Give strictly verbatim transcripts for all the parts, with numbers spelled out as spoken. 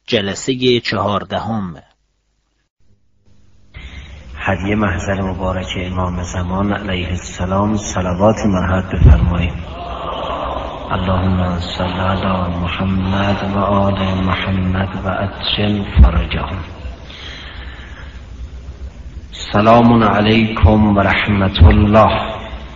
جلسه چهاردهم. هدیه محضر مبارک امام زمان علیه السلام صلوات مرحمت بفرمایید. اللهم صل علی محمد و آل محمد و عجل فرجهم. سلام علیکم و رحمت الله.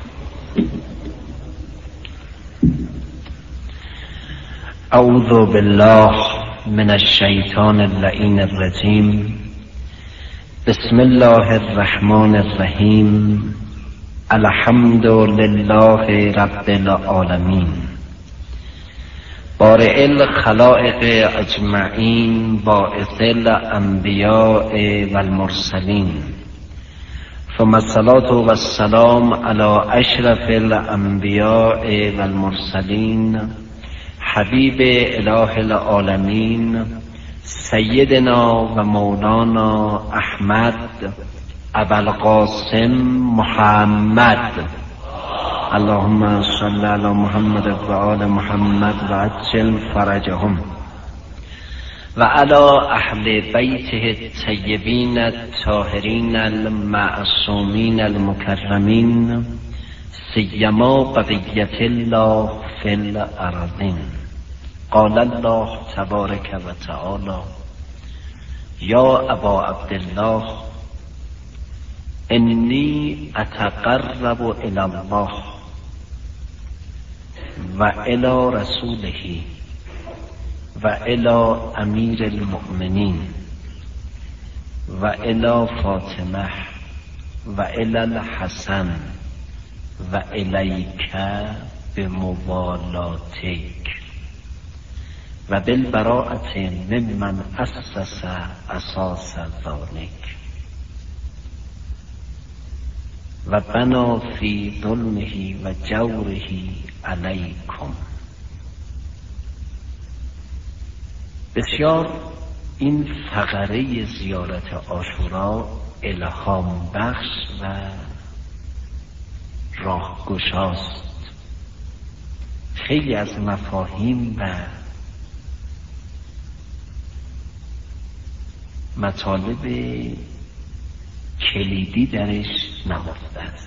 اعوذ بالله من الشیطان اللعین الرجیم. بسم الله الرحمن الرحیم. الحمد لله رب العالمین بارئ الخلائق اجمعین باعث الانبیاء والمرسلین ثم الصلاة والسلام علی اشرف الانبیاء والمرسلین حبیب اله العالمین سیدنا و مولانا احمد ابوالقاسم محمد. اللهم صل علی محمد و آل محمد و عجل فرجهم و علی اهل بیته الطیبین الطاهرین المعصومین المکرمین سیما بقیة الله فی الارضین. قال الله تبارک و تعالی یا ابا عبدالله انی اتقرب الی الله و الی رسوله و الی امیر المؤمنین و الی فاطمه و الی الحسن و الیک بموالاتک و بالبراءة ممن اسس اساس ذلک و بنا فی ظلمه و جوره علیکم. بسیار این فقره زیارت عاشورا الهام بخش و راهگشاست. خیلی از مفاهیم و مطالب کلیدی درش نهفته است.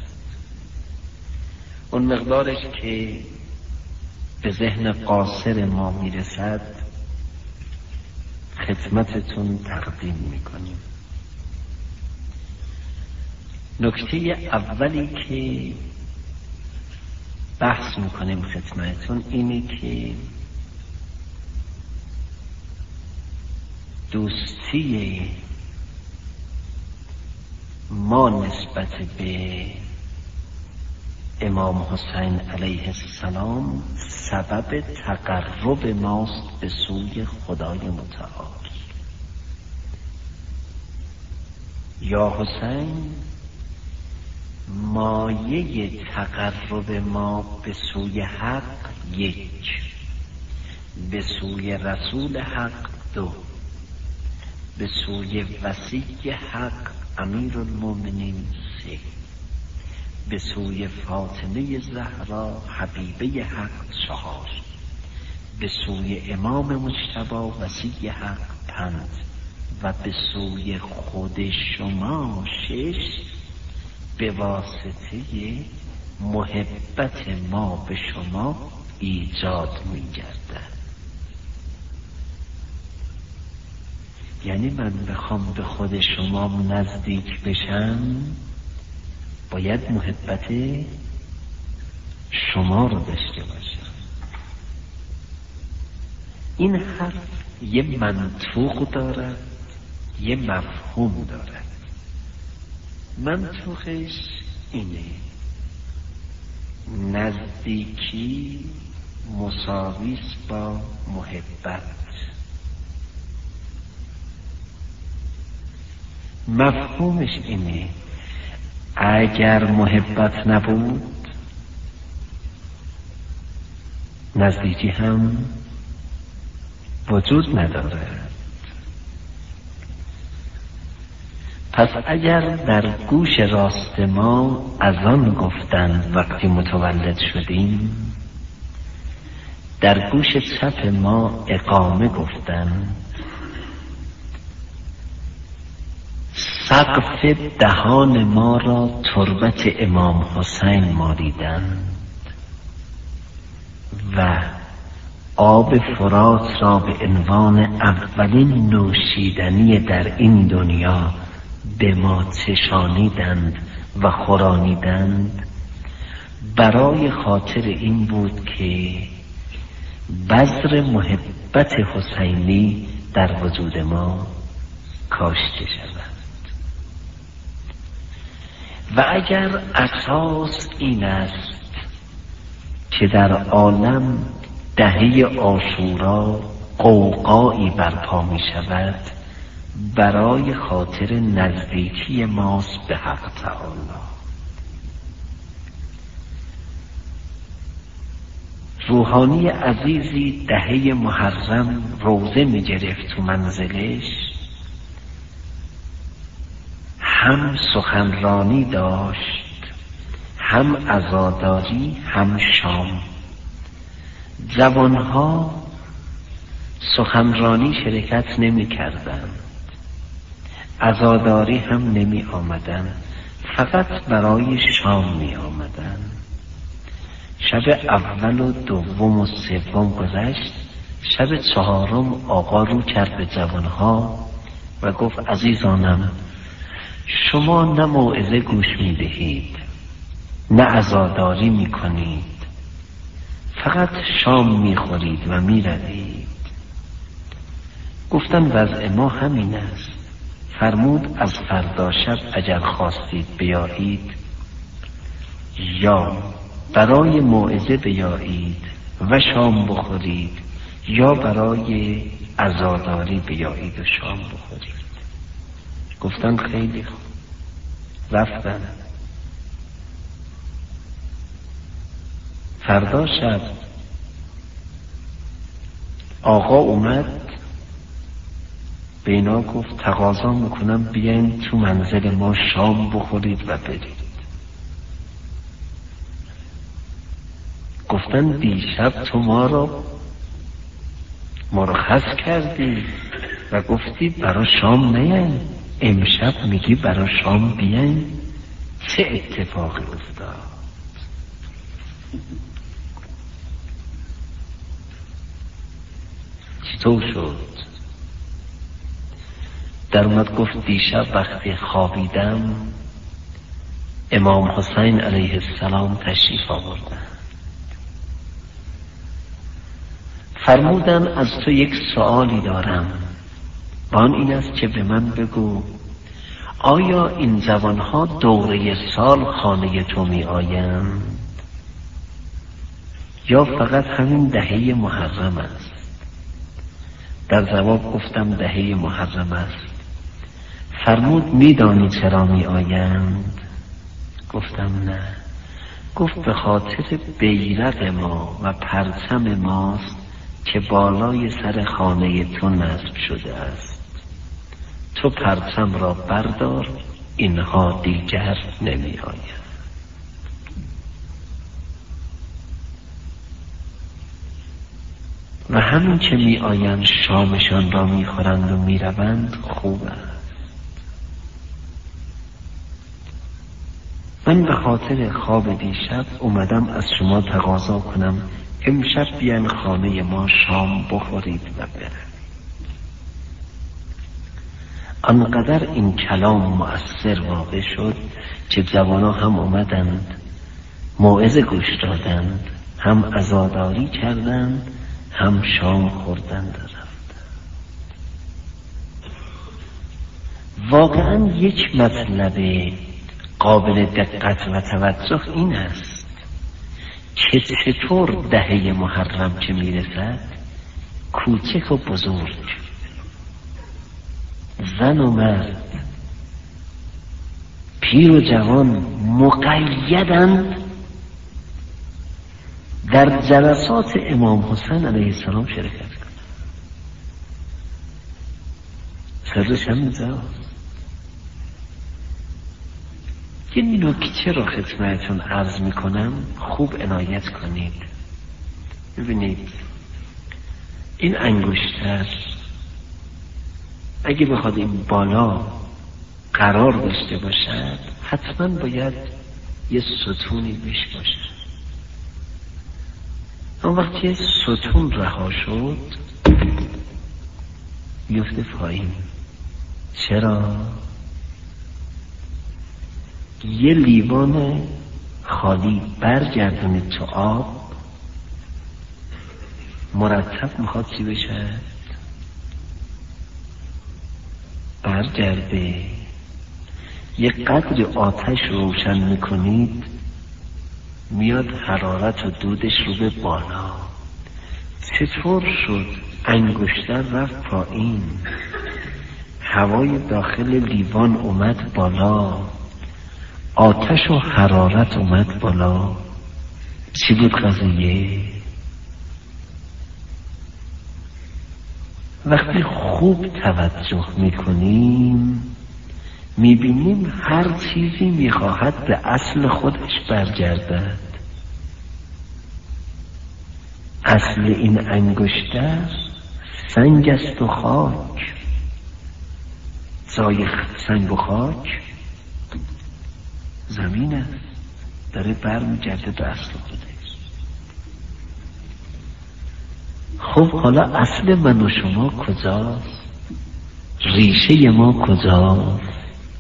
اون مقدارش که به ذهن قاصر ما میرسد خدمتتون تقدیم میکنیم. نکته اولی که بحث میکنیم خدمتتون اینه که دوستی ما نسبت به امام حسین علیه السلام سبب تقرب ماست به سوی خدای متعال. یا حسین مایه تقرب ما به سوی حق یک، به سوی رسول حق دو، به سوی وصی حق امیر المؤمنین سه، به سوی فاطمه زهرا حبیبه حق چهار، به سوی امام مجتبی وصی حق پنج و به سوی خود شما شش، به واسطه محبت ما به شما ایجاد می گردد. یعنی من بخوام به خود شما نزدیک بشم باید محبت شما رو داشته باشم. این حرف یه منطوق دارد یه مفهوم دارد. منطوقش اینه: نزدیکی مساویس با محبت. مفهومش اینه اگر محبت نبود نزدیکی هم وجود ندارد. پس اگر در گوش راست ما اذان گفتند وقتی متولد شدیم، در گوش چپ ما اقامه گفتند، سقف دهان ما را تربت امام حسین مالیدند و آب فرات را به عنوان اولین نوشیدنی در این دنیا به ما چشانیدند و خورانیدند، برای خاطر این بود که بذر محبت حسینی در وجود ما کاشته شود. و اگر اساس این است که در عالم دهه عاشورا غوغایی برپا می شود، برای خاطر نزدیکی ماست به حق تعالی. روحانی عزیزی دهه محرم روزه می گرفت تو منزلش، هم سخنرانی داشت، هم عزاداری، هم شام. جوانها سخنرانی شرکت نمی کردند، عزاداری هم نمی آمدن، فقط برای شام می آمدن. شب اول و دوم و سوم گذشت، شب چهارم آقا رو کرد به جوانها و گفت عزیزانم، شما نه موعظه گوش می دهید، نه عزاداری می کنید، فقط شام می خورید و می روید. گفتن وضع ما همین است. فرمود از فردا شب اگر خواستید بیایید، یا برای موعظه بیایید و شام بخورید، یا برای عزاداری بیایید و شام بخورید. گفتن خیلی خوب. رفتن. فردا شب آقا اومد به اینا گفت تقاضا میکنم بیاین تو منزل ما شام بخورید و برید. گفتن دیشب تو ما رو مرخص کردی و گفتی برای شام نیاین، امشب میگی برای شام بیاین. چه اتفاقی افتاد؟ چطور شد؟ در اومد گفت دیشب وقتی خوابیدم امام حسین علیه السلام تشریف آوردن، فرمودن از تو یک سؤالی دارم و آن این است که به من بگو آیا این جوانها دوره سال خانه تو می آیند یا فقط همین دهه محرم است؟ در جواب گفتم دهه محرم است. فرمود میدانی چرا می آیند؟ گفتم نه. گفت به خاطر بیرق ما و پرچم ماست که بالای سر خانه تو نصب شده است. تو پرچم را بردار، اینها دیگر نمی آیند. و همین که می آیند شامشان را می خورند و می روند خوب است. من به خاطر خواب دیشب اومدم از شما تقاضا کنم امشب بیان خانه ما شام بخورید و برید. انقدر این کلام مؤثر واقع شد که جوانا هم اومدند موعظه گوش دادند، هم عزاداری کردند، هم شام خوردند و رفتند. واقعا یک مطلب قابل دقت و توجه این است که چطور دهه محرم که میرسد کوچک و بزرگ، زن و مرد، پیر و جوان مقیدند در جلسات امام حسین علیه السلام شرکت کنند. سرش هم اینجاست. یه نکته رو خدمتتون عرض میکنم، خوب عنایت کنید. ببینید این انگشتر اگه بخواد این بالا قرار داشته باشد حتما باید یه ستونی بهش باشد. اون وقتی ستون رها شد میفته پایین. چرا؟ یه لیوان خالی برگردونید تو آب مرتب میخواد چی بشه؟ برگرده. یه قدر آتش روشن میکنید میاد حرارت و دودش رو به بالا. چطور شد؟ انگشتر رفت پایین، هوای داخل لیوان اومد بالا، آتش و حرارت اومد بالا. چی بود قضیه؟ وقتی خوب توجه میکنیم میبینیم هر چیزی میخواهد به اصل خودش برگردد. اصل این انگشتر سنگ است و خاک. جای سنگ و خاک زمین است، داره برمیگرده به اصل خودش. خب حالا اصل من و شما کجاست؟ ریشه ما کجاست؟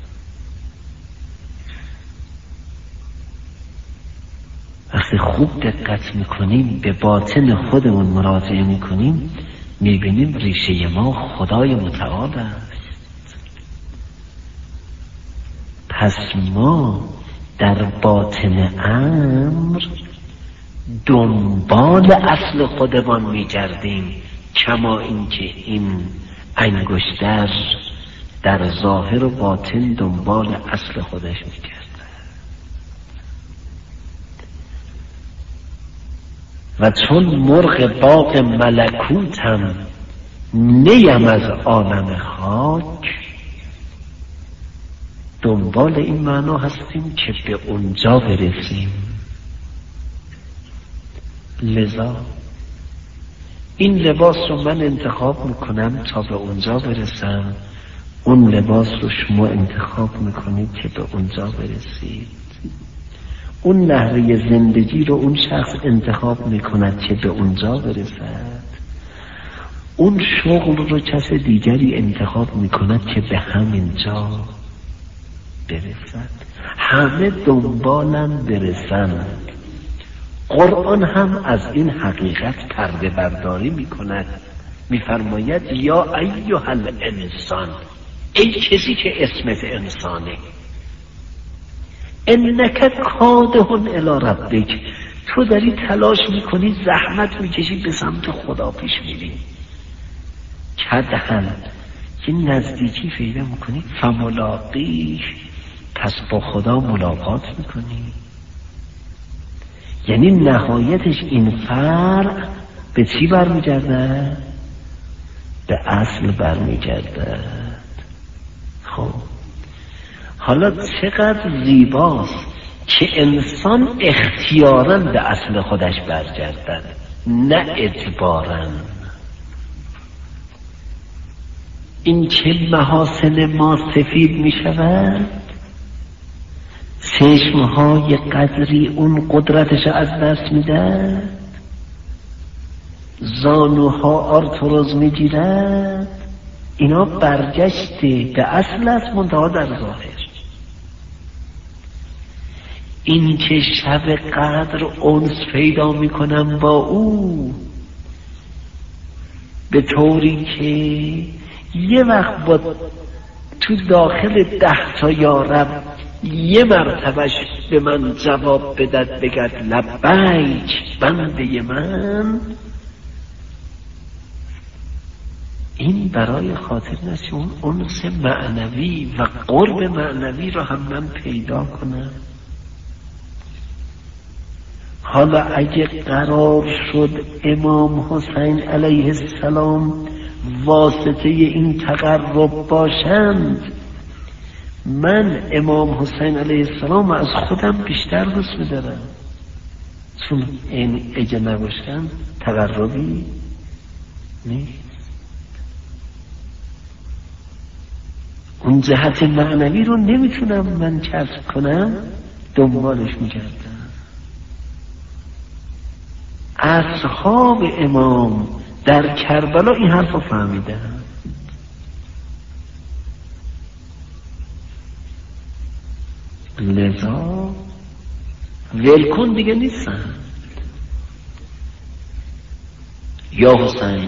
وقتی خوب دقت میکنیم به باطن خودمون مراجعه میکنیم میبینیم ریشه ما خدای متعال است. پس ما در باطن امر دنبال اصل خودمان میگردیم، کما اینکه این انگشتر در ظاهر و باطن دنبال اصل خودش میگرده. و چون مرغ باغ ملکوتم نیم از عالم خاک، دنبال این معنا هستیم که به اونجا برسیم. لذا این لباس رو من انتخاب میکنم تا به اونجا برسم، اون لباس رو شما انتخاب میکنید که به اونجا برسید. اون نحوه زندگی رو اون شخص انتخاب میکند که به اونجا برسد. اون شغل رو کس دیگری انتخاب میکند که به همین جا برسد. همه دنبالم برسند. قرآن هم از این حقیقت پرده برداری میکند، میفرماید یا ایها الانسان، ای کسی که اسمت انسانه، انک کادح الی ربک، تو داری تلاش میکنی، زحمت میکشی، به سمت خدا پیش میری. کدحن که نزدیکی پیدا میکنی، فملاقیه، پس با خدا ملاقات میکنی. یعنی نهایتش این فرع به چی برمیگرده؟ به اصل برمیگرده. خب حالا چقدر زیباست که انسان اختیاراً به اصل خودش برگردد، نه اجباراً. این که محاسن ما سفید می شود، چشمهای قدری اون قدرتش از دست می دهد، زانوها آرتروز می گیرد، اینا برگشته به اصل است، منتها در ظاهر. این که شب قدر انس پیدا می کنم با او، به طوری که یه وقت با تو داخل ده تا یارب یه مرتبهش به من جواب بدد، بگد لبیک بنده من، این برای خاطر نشه اون انس معنوی و قرب معنوی رو هم من پیدا کنم. حالا اگه قرار شد امام حسین علیه السلام واسطه این تقرب باشند، من امام حسین علیه السلام از خودم بیشتر دوست می‌دارم، چون این اگه نباشن تقربی نیست. اون جهت معنوی رو نمیتونم من کسب کنم، دنبالش میکردم. اصحاب امام در کربلا این حرف رو فهمیدن. لذا ولکن دیگه نیستن. یا حسین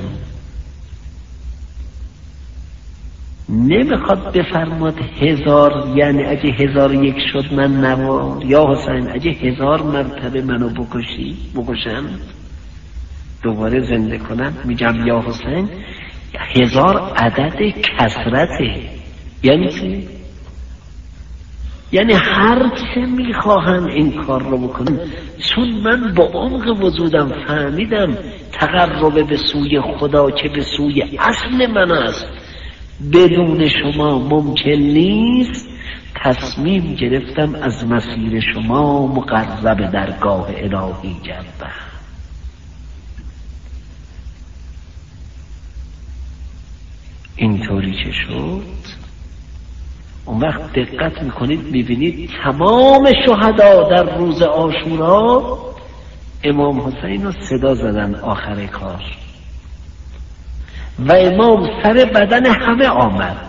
نمیخواد بفرماد هزار، یعنی اگه هزار یک شد من نوار. یا حسین اگه هزار مرتبه منو بکشی بکشم دوباره زنده کنم، میگم یا حسین هزار عدد کثرته. یعنی چی؟ یعنی هر چه میخواهن این کار رو بکنن، چون من با عمق وجودم فهمیدم تقرب به سوی خدا که به سوی اصل من است بدون شما ممکن نیست، تصمیم گرفتم از مسیر شما مقرب درگاه الهی گردم. اینطوری که شد، اون وقت دقت میکنید میبینید تمام شهدا در روز عاشورا امام حسین رو صدا زدن آخر کار و امام سر بدن همه آمد.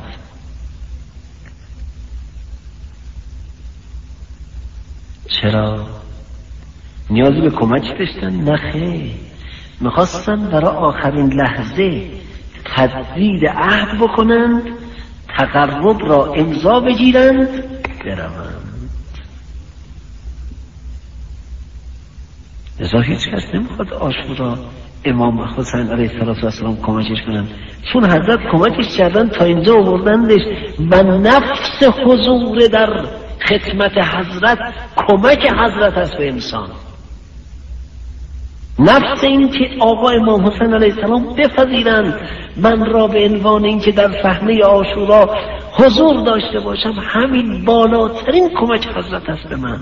چرا؟ نیازی به کمک داشتن؟ نه خیر، میخواستن برای آخرین لحظه تجدید عهد بکنند، تقرب را امضا بگیرند، بروند. لذا هیچ کس نمیخواد عاشورا امام حسین علیه السلام کمکش کنند، چون حضرت کمکش کردن تا اینجا آوردندش و نفس حضور در خدمت حضرت کمک حضرت است به انسان. نفس این که آقا امام حسین علیه السلام بپذیرند من را به عنوان این که در صحنه عاشورا حضور داشته باشم، همین بالاترین کمک حضرت است به من.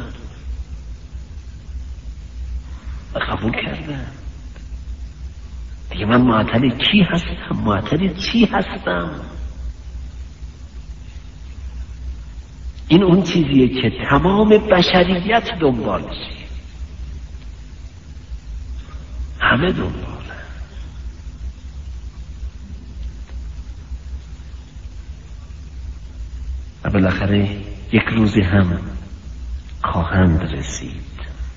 و قبول کردم. دیگه من معطل کی هستم؟ معطل چی هستم؟ این اون چیزیه که تمام بشریت دنبالش، همه دنباله. و بالاخره یک روزی هم خواهند رسید.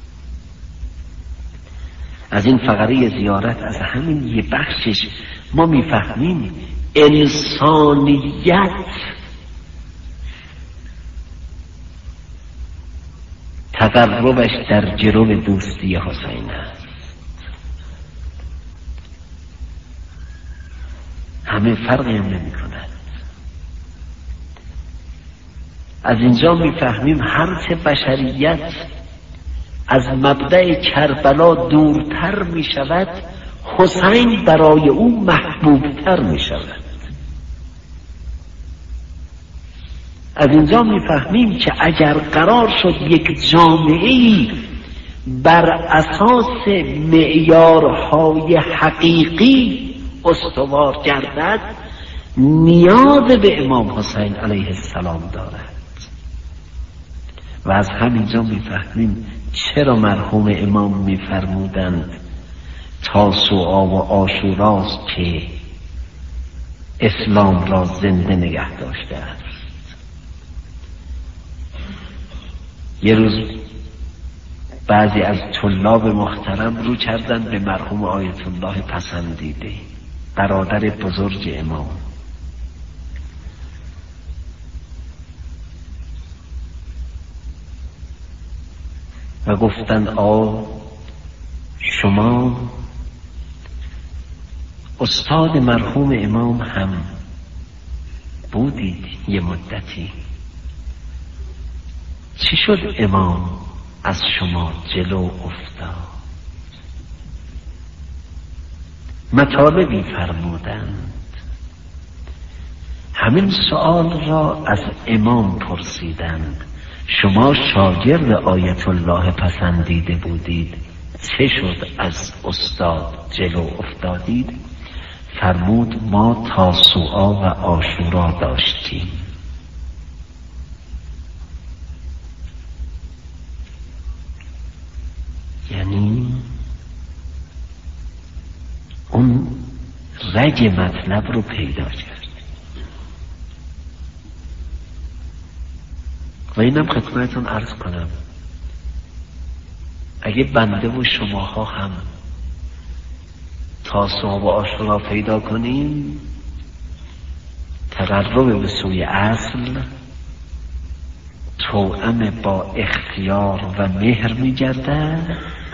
از این فقره زیارت، از همین یه بخشش ما میفهمیم انسانیت تقربش در جرم دوستی حسین است. همه فرقی هم نمی کند. از اینجا میفهمیم هرچه بشریت از مبدأ کربلا دورتر می شود، حسین برای او محبوبتر می شود. از اینجا میفهمیم که اگر قرار شد یک جامعه‌ای بر اساس معیارهای حقیقی استوار گردد، نیاز به امام حسین علیه السلام دارد. و از همینجا میفهمیم چرا مرحوم امام میفرمودند تاسوعا و عاشوراست که اسلام را زنده نگه داشته است. یه روز بعضی از طلاب محترم رو کردن به مرحوم آیت الله پسندیده، برادر بزرگ امام. و گفتند آ شما استاد مرحوم امام هم بودید یه مدتی، چی شد امام از شما جلو افتاد؟ مطالبی فرمودند. همین سؤال را از امام پرسیدند شما شاگرد آیت الله پسندیده بودید، چه شد از استاد جلو افتادید؟ فرمود ما تاسوعا و عاشورا داشتیم. رگ مطلب رو پیدا کرد. و اینم خدمتتون عرض کنم، اگه بنده و شماها هم تاسوعا و عاشورا پیدا کنیم، تقرب به سوی اصل توأم با اختیار و مهر می گردد.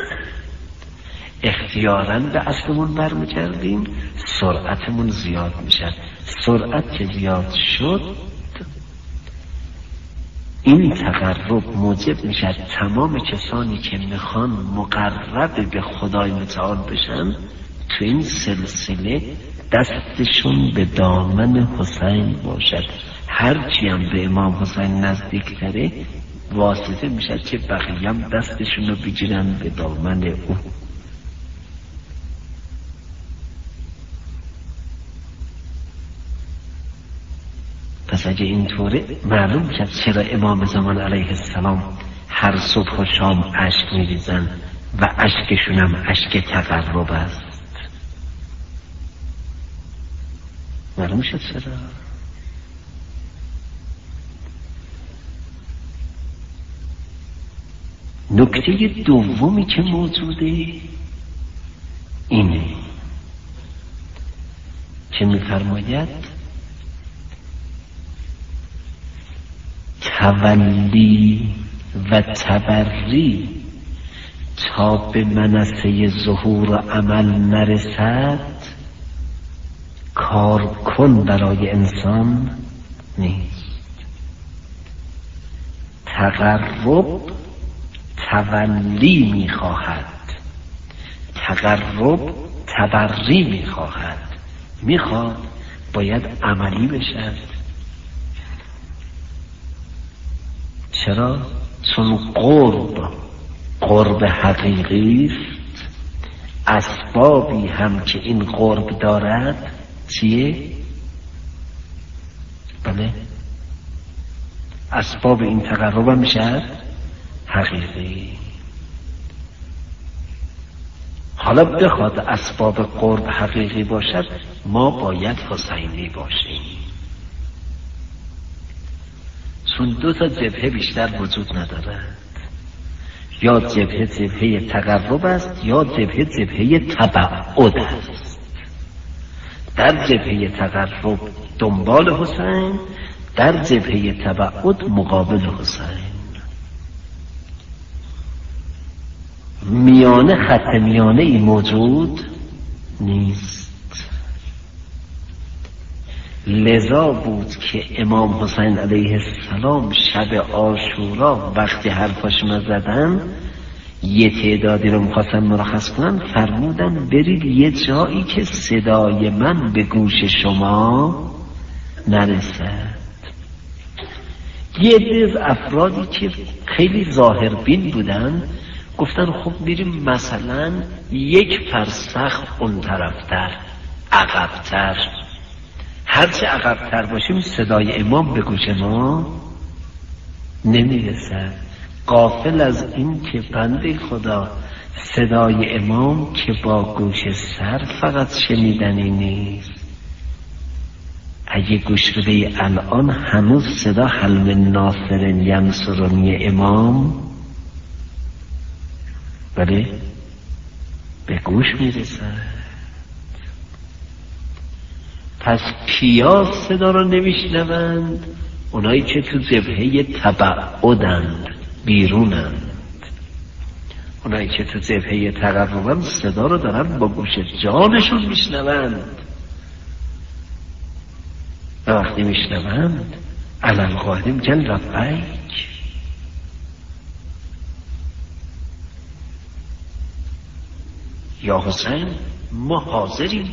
اختیاراً به اصلمون برمیگردیم، سرعتمون زیاد میشه. سرعت که زیاد شد، این تقرب موجب میشه تمام کسانی که میخوان مقرب به خدای متعال بشن تو این سلسله دستشون به دامن حسین باشد. هرچی هم به امام حسین نزدیک تره واسطه میشه که بقیه هم دستشون رو بگیرن به دامن او. پس اگه اینطوره معلوم شد چرا امام زمان علیه السلام هر صبح و شام اشک میریزن و اشکشون هم اشک تقرب است. معلوم شد چرا. نکته دومی که موجوده اینه که میفرماید تولی و تبری تا به منصه ظهور و عمل نرسد کار کن برای انسان نیست. تقرب تولی میخواهد، تقرب تبری میخواهد. میخواد باید عملی بشد. چرا؟ چون قرب قرب حقیقی است. اسبابی هم که این قرب دارد چیه؟ بله، اسباب این تقرب هم میشد حقیقی. حالا بخواد اسباب قرب حقیقی باشد، ما باید حسینی باشیم. چون دو تا جبهه بیشتر وجود ندارد، یا جبهه جبهه تقرب است یا جبهه جبهه تبعد است. در جبهه تقرب دنبال حسین، در جبهه تبعد مقابل حسین. میانه خط میانه ای موجود نیست. لذا بود که امام حسین علیه السلام شب عاشورا وقتی حرفاشون زدن، یه تعدادی رو میخواستن مرخص کنن، فرمودن برید یه جایی که صدای من به گوش شما نرسد. یه دیز افرادی که خیلی ظاهربین بودن گفتن خب میریم مثلا یک فرسخ اون طرفتر، عقبتر. هرچه عقبتر باشیم صدای امام به گوش ما نمیرسد. غافل از این که بنده خدا صدای امام که با گوش سر فقط شنیدنی نیست. اگه گوش بده الان هنوز صدا حلم ناصر ینصرنی امام بله به گوش میرسد. پس کیا صدا رو نمیشنوند؟ اونایی که تو جبهه تبعدند، بیرونند. اونایی که تو جبهه تقربند صدا رو دارن با گوش جانشون میشنوند. و وقتی میشنوند علم قاعده میگن لبیک. یا حسین ما حاضریم،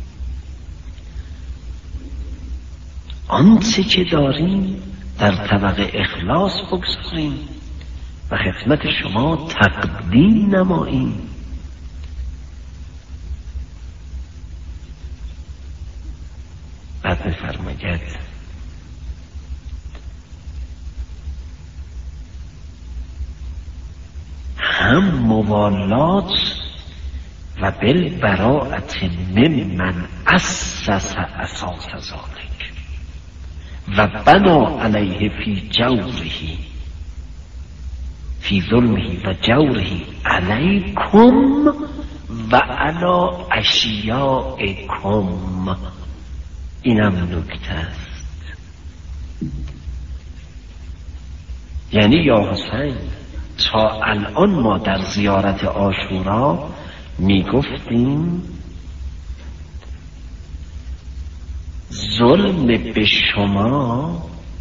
آنچه که داریم در طبق اخلاص بگذاریم و خدمت شما تقدیم نماییم. بعد می‌فرماید هم موالات و بالبراءة ممن اسس اساس ذلك و بنا علیه فی جوره فی ظلمه و جوره علیکم و علی اشیائکم. اینم نکته است. یعنی یا حسین تا الان ما در زیارت عاشورا میگفتیم ظلم به شما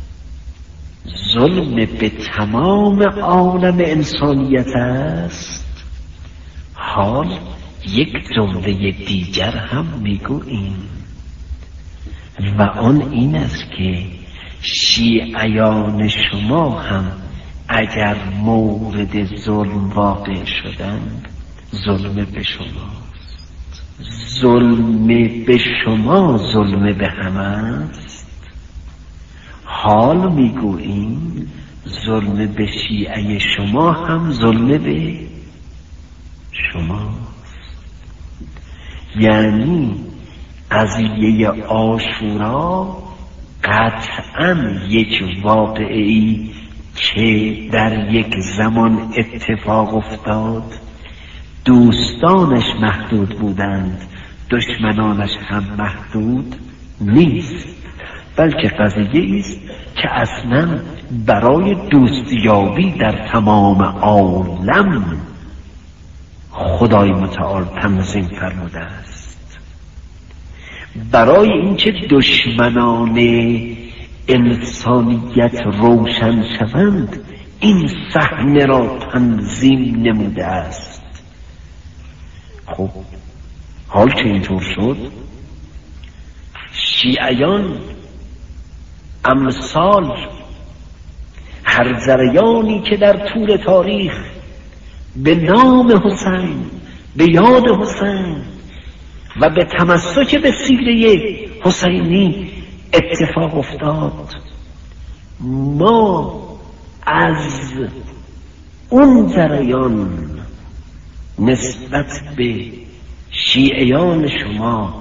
ظلم به تمام عالم انسانیت است. حال یک جمله دیگر هم میگوییم و آن این است که شیعیان شما هم اگر مورد ظلم واقع شدند ظلم به شماست. ظلم به شما ظلم به هم است. حال میگوییم ظلم به شیعه شما هم ظلم به شماست. یعنی قضیه عاشورا قطعا یک واقعی که در یک زمان اتفاق افتاد، دوستانش محدود بودند، دشمنانش هم محدود نیست، بلکه قضیه است که اصلا برای دوستیابی در تمام عالم خدای متعال تنظیم فرموده است. برای اینکه دشمنان انسانیت روشن شوند این صحنه را تنظیم نموده است. خب حال که اینطور شد، شیعیان امثال هر جریانی که در طول تاریخ به نام حسین، به یاد حسین و به تمسک به سیره حسینی اتفاق افتاد، ما از اون جریان نسبت به شیعیان شما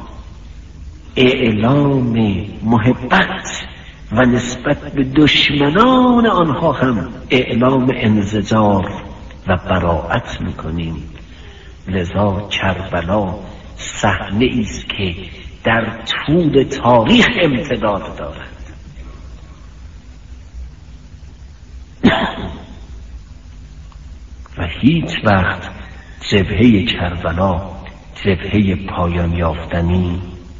اعلام محبت و نسبت به دشمنان آنها هم اعلام انزجار و براءت میکنیم. لذا کربلا صحنه است که در طول تاریخ امتداد دارد. و هیچ وقت جبهه کربلا جبهه پایان یافتنی.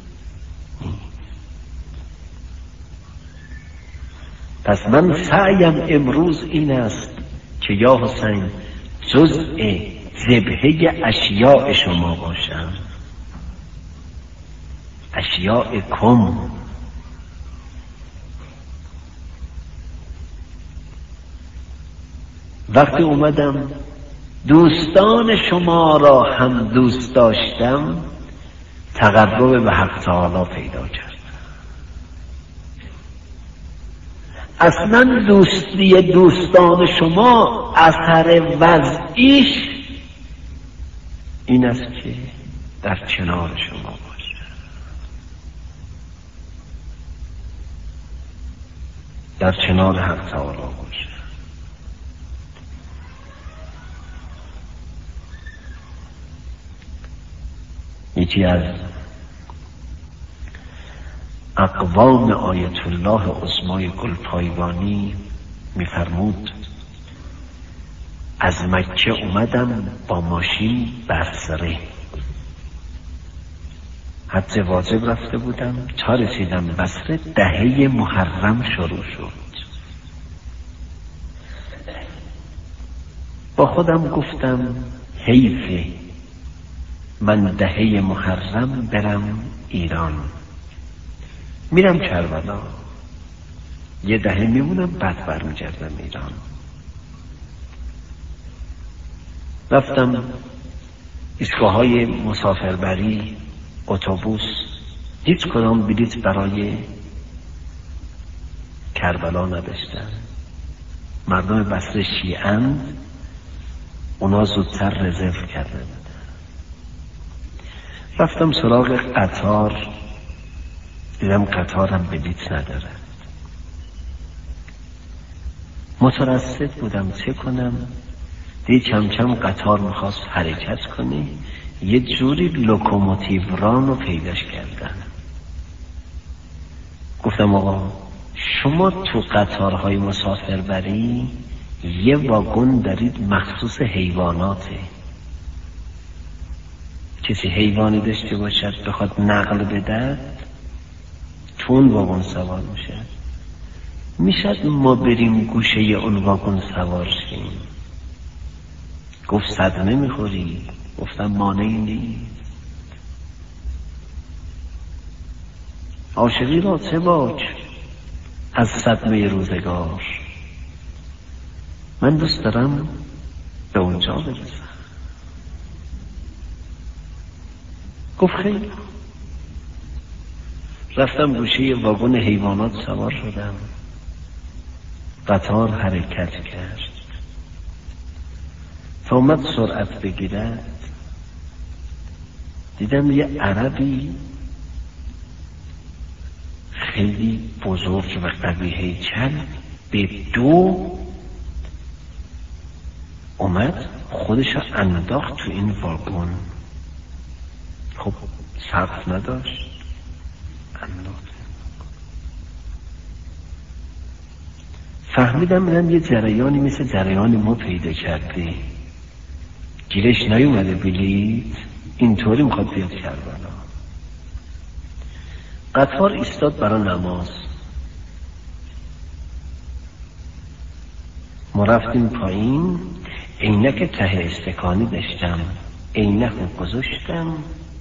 پس من سعیم امروز این است که یا حسین جزء جبهه اشیاء شما باشم، اشیاء کم. وقتی اومدم دوستان شما را هم دوست داشتم، تقرب به حق تعالی پیدا کرد. اصلا دوستی دوستان شما اثر وضعیش این است که در کنار شما باشه، در کنار حق تعالی باشه. یکی از اقوام آیت الله عظمای گلپایگانی میفرمود از مکه اومدم با ماشین بصره، حج واجب رفته بودم، تا رسیدم بصره دهه محرم شروع شد. با خودم گفتم حیفه من دهه محرم برم ایران، میرم کربلا یه دهه میمونم بعد برمیگردم ایران. رفتم ایستگاه‌های مسافربری، اتوبوس، هیچ کدام بلیط برای کربلا نداشتن. مردم بصره شیعه‌اند، اونا زودتر رزرو کرده بودن. رفتم سراغ قطار، دیدم قطارم بلیط نداره. مترصد بودم چه کنم، دید کم کم قطار میخواست حرکت کنه، یه جوری لوکوموتیو ران رو پیداش کردن. گفتم آقا شما تو قطارهای مسافربری یه واگن دارید مخصوص حیواناته، کسی حیوانی داشته باشد بخواد نقل بده تو اون واگن سوار میشه. میشد ما بریم گوشه اون واگن سوار شیم؟ گفت صدمه میخوری. گفتم مانعی نیست. عاشقی را چه باک از صدمه روزگار، من دوست دارم به اونجا برسم. گفت خیلی. رفتم گوشه واگن حیوانات سوار شدم. قطار حرکت کرد تا اومد سرعت بگیرد، دیدم یه عربی خیلی بزرگ و قوی هیکل به دو اومد خودشو انداخت تو این واگن. خب سقف نداشت، انداخت. فهمیدم منم یه جریانی مثل جریانی ما پیدا کرده، گیرش نیومده بلیت، اینطوری میخواد بیاد کربلا. قطار ایستاد برای نماز. ما رفتیم پایین، عینک ته استکانی داشتم، عینک رو گذاشتم،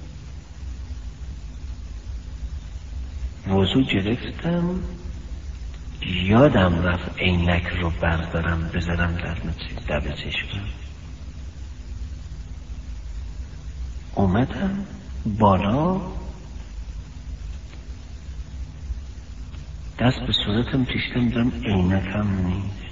وضو گرفتم، یادم رفت عینک رو بردارم بذارم در دم چشمم. اومدم بالا، دست به صورتم کشیدم، دیدم عینکم نیست.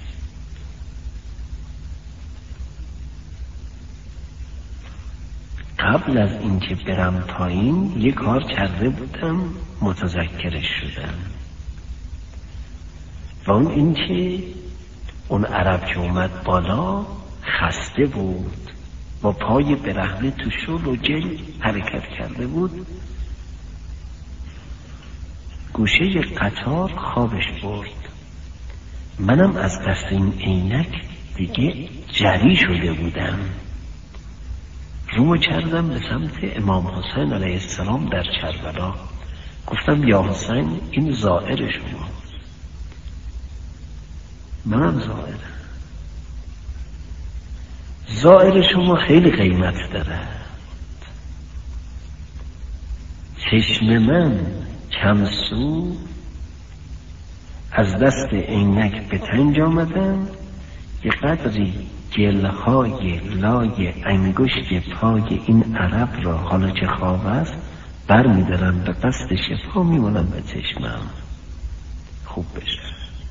قبل از اینکه برم پایین یه کار کرده بودم، متذکرش شدم، و اون اینکه اون عرب که اومد بالا خسته بود، با پای برهنه تو شل و جل حرکت کرده بود. گوشه قطار خوابش برد. منم از دست این عینک دیگه جری شده بودم. رو کردم به سمت امام حسین علیه السلام در کربلا. گفتم یا حسین این زائر شما. منم زائرم. زائر شما خیلی قیمت داره. چشم من کمسو از دست عینک به تنگ آمدن، یه قدری گلهای لای انگشت پای این عرب را حالا که خواب است بر می دارم به قصد شفا، می مونم به چشمم خوب بشه.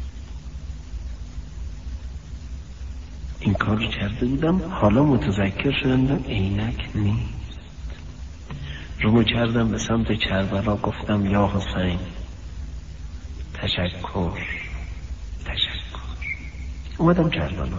این کار رو کرده بودم، حالا متذکر شدم عینک نیست. رو کردم به سمت کربلا، گفتم یا حسین تشکر تشکر. اومدم کربلا.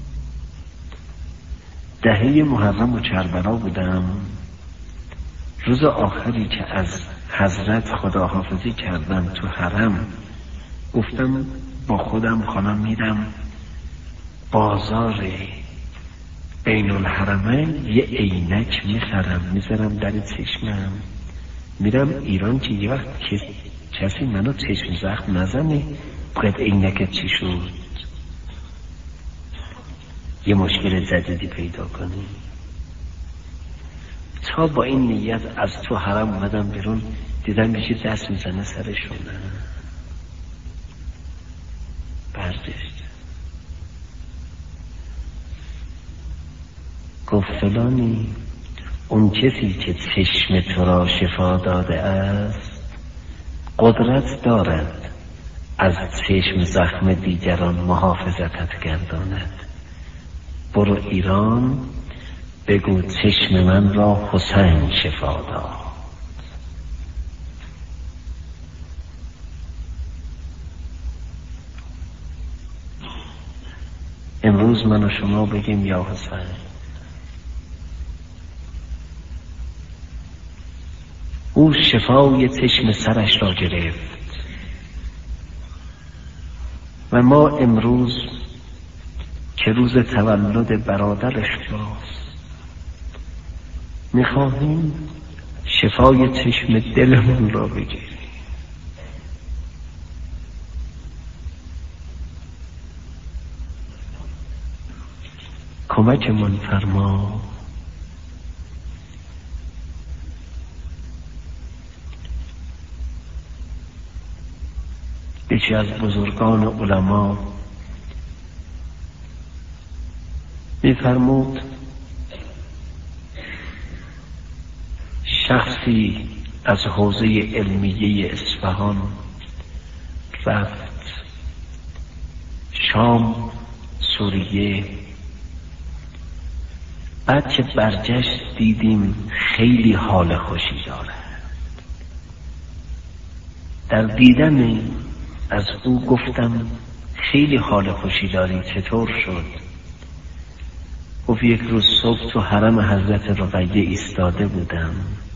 دهه محرم و کربلا بودم. روز آخری که از حضرت خداحافظی کردم تو حرم، گفتم با خودم خانم میرم بازار بین الحرمین یه عینک میخرم میذارم در چشمم، میرم ایران که یه وقت کسی منو چشم زخم نزنه باید عینکت چی شد، یه مشکل جدیدی پیدا کنی. تا با این نیت از تو حرم اومدم بیرون، دیدم یکی دست میزنه سرشونه. برداشت گفت فلانی، اون کسی که چشم تو را شفا داده است قدرت دارد از چشم زخم دیگران محافظتت گرداند. برو ایران بگو چشم من را حسین شفا داد. امروز من و شما بگیم یا حسین، او شفای تشنه سرش را گرفت و ما امروز که روز تولد برادرش راست میخواهیم شفای چشم دلمون را بگیریم. کمکمون فرما. یکی از بزرگان علما می‌فرمود شخصی از حوزه علمیه اصفهان رفت شام، سوریه. بعد که برگشت دیدیم خیلی حال خوشی دارد. در دیدن از او گفتم خیلی حال خوشی داری، چطور شد؟ گفت یک روز صبح تو حرم حضرت رقیه ایستاده بودم،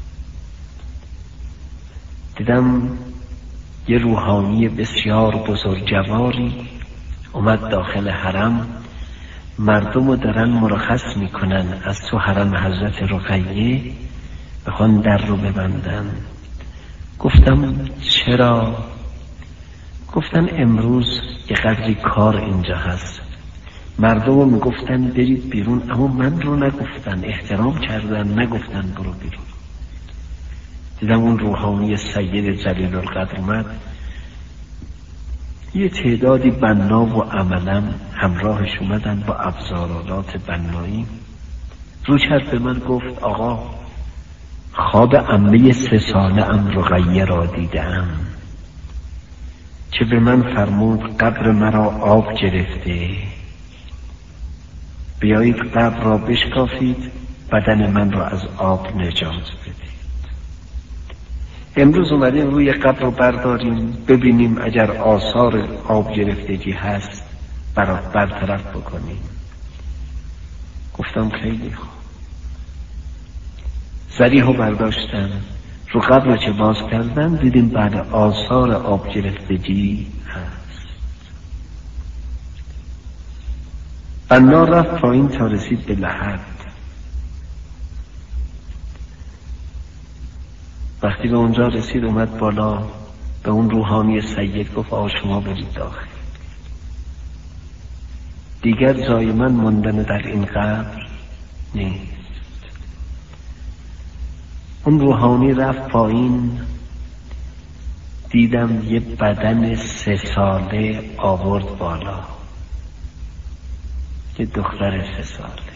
دیدم یه روحانی بسیار بزرگواری اومد داخل حرم، مردم رو دارن مرخص میکنن از تو حرم حضرت رقیه، بخوان در رو ببندن. گفتم چرا؟ گفتن امروز یه قدری کار اینجا هست، مردم رو میگفتن برید بیرون، اما من رو نگفتن، احترام کردن، نگفتن برو بیرون. دیدم اون روحانی سید جلیل القدر اومد، یه تعدادی بنا و عملا همراهش اومدن با ابزارالات بنایی. رو کرد به من گفت آقا خواب عمه سه ساله ام رقیه را دیدم که به من فرمود قبر مرا آب گرفته، بیایید قبر را بشکافید، بدن من را از آب نجات بدید. امروز اومدیم روی قبر رو برداریم ببینیم اگر آثار آب گرفتگی هست برا برطرف بکنیم. گفتم خیلی خوب. ذریح رو برداشتن، رو قبر که باز کردن دیدیم بعد آثار آب گرفتگی هست. بنا رفت پایین تا رسید به لحد. وقتی به اونجا رسید اومد بالا، به اون روحانی سید گفت آقا شما برید داخل، دیگر جای من ماندن در این قبر نیست. اون روحانی رفت پایین، دیدم یه بدن سه ساله آورد بالا، یه دختر سه ساله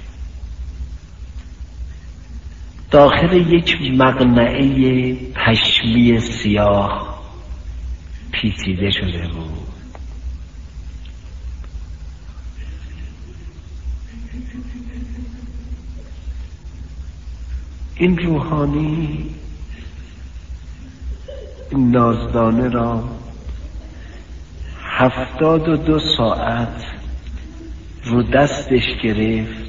داخل یک مقنعه پشمی سیاه پیچیده شده بود. این روحانی این نازدانه را هفتاد و دو ساعت رو دستش گرفت،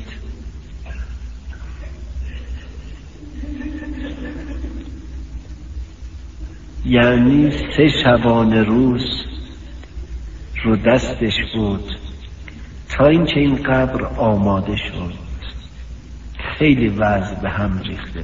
یعنی سه شبانه روز رو دستش بود تا اینکه این قبر آماده شد. خیلی وضع به هم ریخته.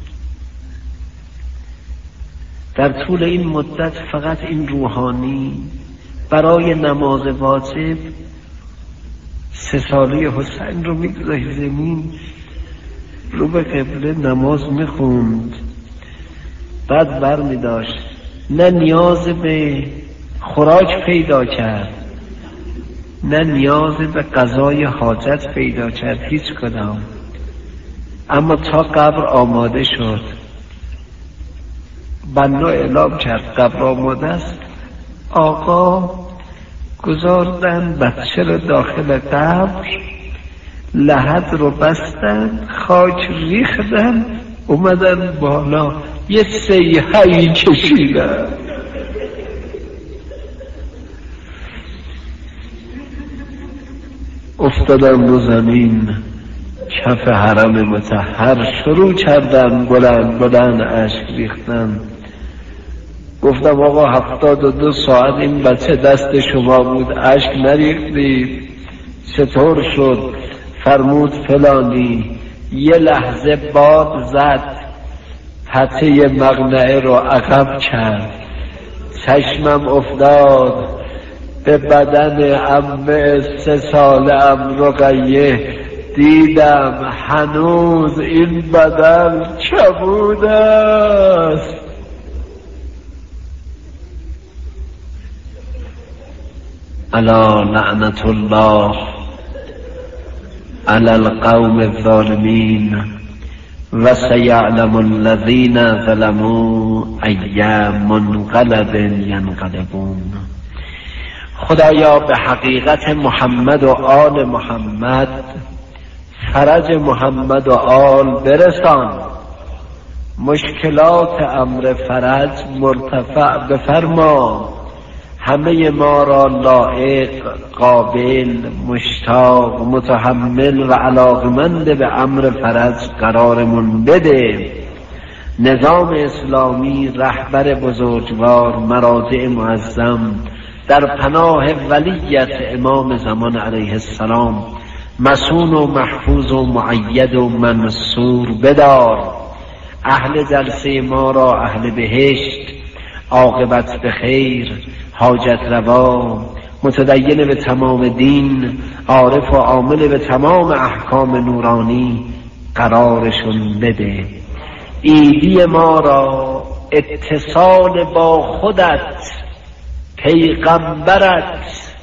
در طول این مدت فقط این روحانی برای نماز واجب سه ساله حسین رو میگذاشت زمین، رو به قبله نماز میخوند، بعد بر میداشت، نه نیاز به خوراک پیدا کرد نه نیاز به قضای حاجت پیدا کرد، هیچ کدام. اما تا قبر آماده شد، بنا اعلام کرد قبر آماده است، آقا گذاردن بچه رو داخل قبر، لحد رو بستن، خاک ریختن، اومدن بالا یه سیحه‌ای کشیدن. افتادم رو زمین، کف حرم مطهر شروع کردن بلند بلند اشک ریختن. گفتم آقا هفتاد و دو ساعت این بچه دست شما بود، اشک نریختید، چطور شد؟ فرمود فلانی یه لحظه باد زد، پته مقنعه رو عقب کرد، چشمم افتاد به بدن عمه سه ساله‌ام رقیه، دیدم هنوز این بدن کبود است. الا لعنت الله علی القوم الظالمین و سیعلم الذین ظلموا ای منقلب ینقلبون. خدایا به حقیقت محمد و آل محمد، فرج محمد و آل برسان، مشکلات امر فرج مرتفع بفرما، همه ما را لایق، قابل، مشتاق، متحمل و علاقمند به امر فرج قرارمون بده. نظام اسلامی، رهبر بزرگوار، مراجع معظم، در پناه ولیت امام زمان علیه السلام مسون و محفوظ و مؤید و منصور بدار. اهل جلسه ما را اهل بهشت، عاقبت به خیر، حاجت روا، متدین به تمام دین، عارف و عامل به تمام احکام نورانی قرارشون بده. ایدی ما را اتصال با خودت، پیغمبرت،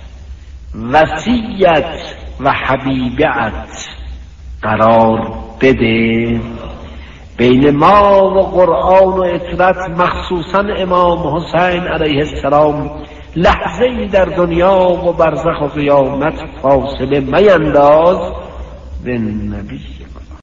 وصیت و حبیبت قرار بده. بین ما و قرآن و اطرت، مخصوصا امام حسین علیه السلام، لحظه ای در دنیا و برزخ و قیامت فاصله مینداز. به نبی